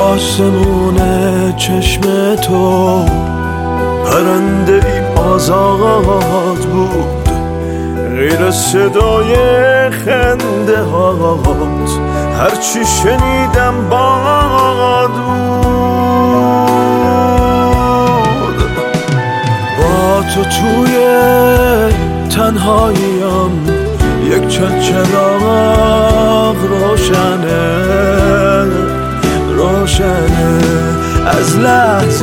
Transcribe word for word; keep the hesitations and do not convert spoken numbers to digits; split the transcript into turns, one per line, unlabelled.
آسمون چشم تو پرنده ای آزاد بود، غیر صدای خنده هات هرچی شنیدم باد بود. با تو توی تنهاییم یک چند چراغ روشنه روشنه از لحظه